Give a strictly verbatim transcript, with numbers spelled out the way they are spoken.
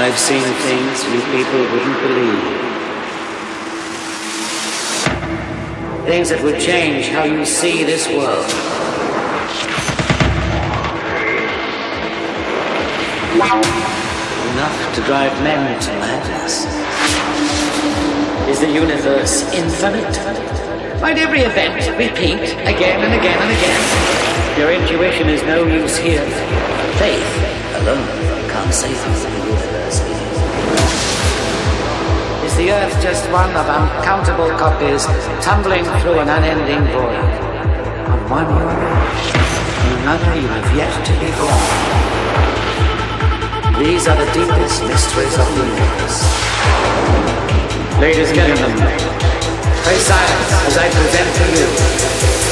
I've seen things you people wouldn't believe. Things that would change how you see this world. Enough to drive men to madness. Is the universe infinite? Might every event repeat again and again and again? Your intuition is no use here. Faith alone can't save you from the universe. Is the earth just one of uncountable copies tumbling through an unending void? On one you are, on another you have yet to be born. These are the deepest mysteries of the universe. Ladies and gentlemen, pray silence as I present to you